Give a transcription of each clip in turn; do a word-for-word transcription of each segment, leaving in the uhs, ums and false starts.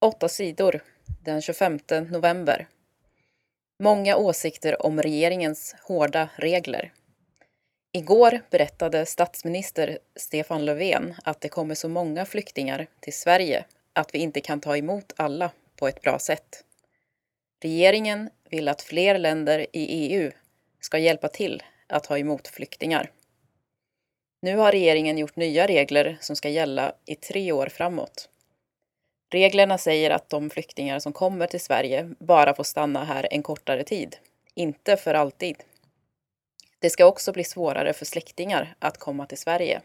Åtta sidor den tjugofemte november. Många åsikter om regeringens hårda regler. Igår berättade statsminister Stefan Löfven att det kommer så många flyktingar till Sverige att vi inte kan ta emot alla på ett bra sätt. Regeringen vill att fler länder i E U ska hjälpa till att ta emot flyktingar. Nu har regeringen gjort nya regler som ska gälla i tre år framåt. Reglerna säger att de flyktingar som kommer till Sverige bara får stanna här en kortare tid, inte för alltid. Det ska också bli svårare för släktingar att komma till Sverige.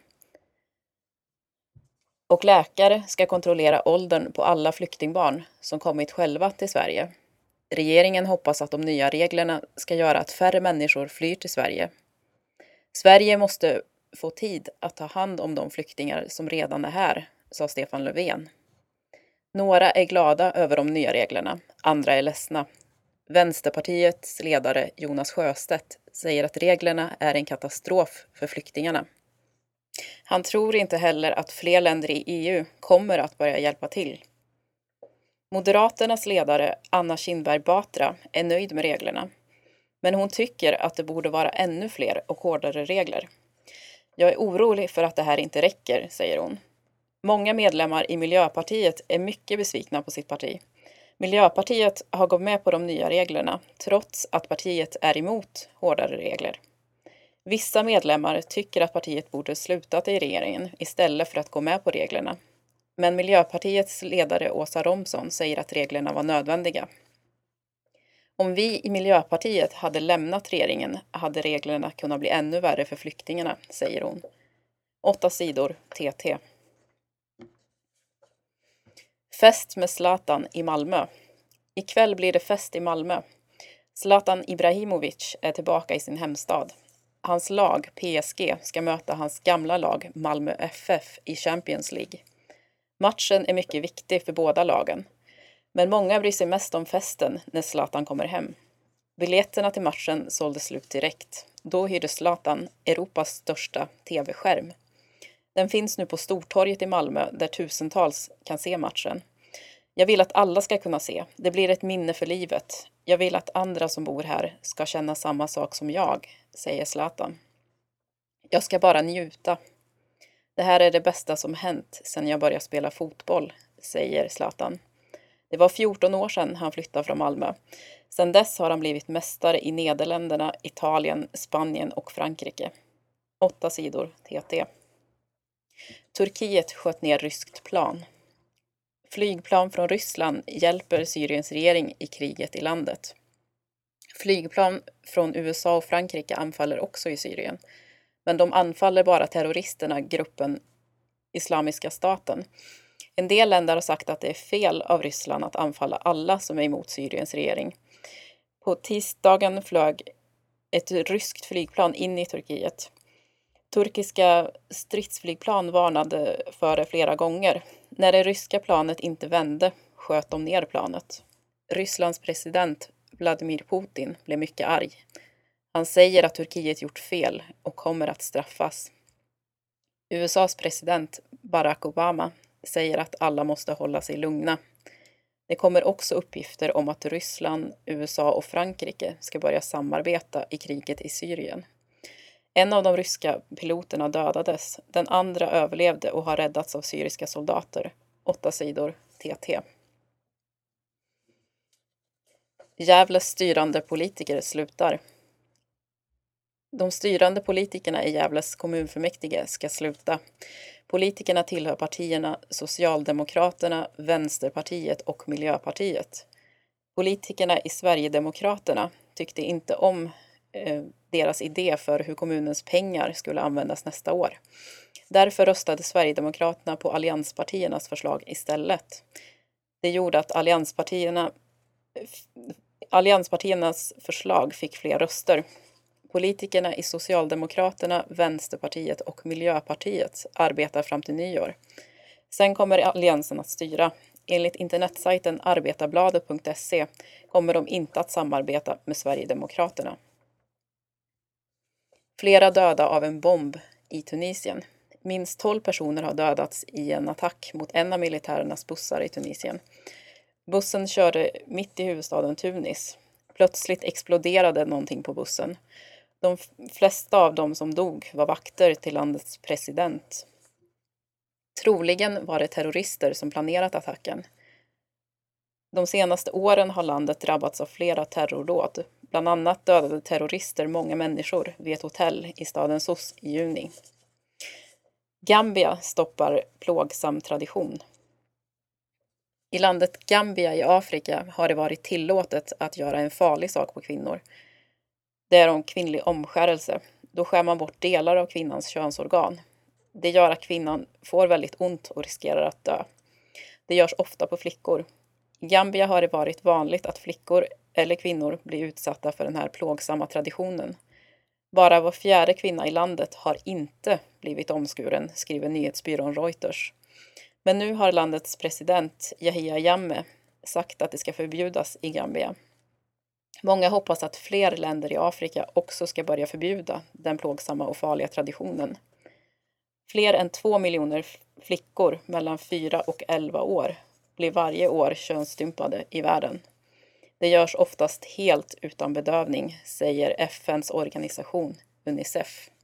Och läkare ska kontrollera åldern på alla flyktingbarn som kommit själva till Sverige. Regeringen hoppas att de nya reglerna ska göra att färre människor flyr till Sverige. Sverige måste få tid att ta hand om de flyktingar som redan är här, sa Stefan Löfven. Några är glada över de nya reglerna, andra är ledsna. Vänsterpartiets ledare Jonas Sjöstedt säger att reglerna är en katastrof för flyktingarna. Han tror inte heller att fler länder i E U kommer att börja hjälpa till. Moderaternas ledare Anna Kinberg Batra är nöjd med reglerna. Men hon tycker att det borde vara ännu fler och hårdare regler. Jag är orolig för att det här inte räcker, säger hon. Många medlemmar i Miljöpartiet är mycket besvikna på sitt parti. Miljöpartiet har gått med på de nya reglerna trots att partiet är emot hårdare regler. Vissa medlemmar tycker att partiet borde slutat i regeringen istället för att gå med på reglerna. Men Miljöpartiets ledare Åsa Romson säger att reglerna var nödvändiga. Om vi i Miljöpartiet hade lämnat regeringen hade reglerna kunnat bli ännu värre för flyktingarna, säger hon. Åtta sidor T T. Fest med Zlatan i Malmö. Ikväll blir det fest i Malmö. Zlatan Ibrahimovic är tillbaka i sin hemstad. Hans lag, P S G, ska möta hans gamla lag, Malmö F F, i Champions League. Matchen är mycket viktig för båda lagen. Men många bryr sig mest om festen när Zlatan kommer hem. Biljetterna till matchen sålde slut direkt. Då hyrde Zlatan Europas största tv-skärm. Den finns nu på Stortorget i Malmö där tusentals kan se matchen. Jag vill att alla ska kunna se. Det blir ett minne för livet. Jag vill att andra som bor här ska känna samma sak som jag, säger Zlatan. Jag ska bara njuta. Det här är det bästa som hänt sedan jag började spela fotboll, säger Zlatan. Det var fjorton år sedan han flyttade från Malmö. Sedan dess har han blivit mästare i Nederländerna, Italien, Spanien och Frankrike. Åtta sidor T T. Turkiet sköt ner ryskt plan. Flygplan från Ryssland hjälper Syriens regering i kriget i landet. Flygplan från U S A och Frankrike anfaller också i Syrien. Men de anfaller bara terroristerna, gruppen Islamiska staten. En del länder har sagt att det är fel av Ryssland att anfalla alla som är emot Syriens regering. På tisdagen flög ett ryskt flygplan in i Turkiet. Turkiska stridsflygplan varnade för det flera gånger. När det ryska planet inte vände sköt de ner planet. Rysslands president Vladimir Putin blev mycket arg. Han säger att Turkiet gjort fel och kommer att straffas. U S A:s president Barack Obama säger att alla måste hålla sig lugna. Det kommer också uppgifter om att Ryssland, U S A och Frankrike ska börja samarbeta i kriget i Syrien. En av de ryska piloterna dödades, den andra överlevde och har räddats av syriska soldater. Åtta sidor T T. Gävles styrande politiker slutar. De styrande politikerna i Gävles kommunfullmäktige ska sluta. Politikerna tillhör partierna Socialdemokraterna, Vänsterpartiet och Miljöpartiet. Politikerna i Sverigedemokraterna tyckte inte om eh, deras idé för hur kommunens pengar skulle användas nästa år. Därför röstade Sverigedemokraterna på allianspartiernas förslag istället. Det gjorde att allianspartierna, allianspartiernas förslag fick fler röster. Politikerna i Socialdemokraterna, Vänsterpartiet och Miljöpartiet arbetar fram till nyår. Sen kommer alliansen att styra. Enligt internetsajten arbetarbladet punkt se kommer de inte att samarbeta med Sverigedemokraterna. Flera döda av en bomb i Tunisien. Minst tolv personer har dödats i en attack mot en av militärernas bussar i Tunisien. Bussen körde mitt i huvudstaden Tunis. Plötsligt exploderade någonting på bussen. De flesta av dem som dog var vakter till landets president. Troligen var det terrorister som planerat attacken. De senaste åren har landet drabbats av flera terrordåd. Bland annat dödade terrorister många människor vid ett hotell i staden Sousse i juni. Gambia stoppar plågsam tradition. I landet Gambia i Afrika har det varit tillåtet att göra en farlig sak på kvinnor. Det är om kvinnlig omskärelse. Då skär man bort delar av kvinnans könsorgan. Det gör att kvinnan får väldigt ont och riskerar att dö. Det görs ofta på flickor. I Gambia har det varit vanligt att flickor eller kvinnor blir utsatta för den här plågsamma traditionen. Bara var fjärde kvinna i landet har inte blivit omskuren, skriver nyhetsbyrån Reuters. Men nu har landets president Yahya Jammeh sagt att det ska förbjudas i Gambia. Många hoppas att fler länder i Afrika också ska börja förbjuda den plågsamma och farliga traditionen. Fler än två miljoner flickor mellan fyra och elva år blir varje år könsstympade i världen. Det görs oftast helt utan bedövning, säger F N:s organisation Unicef.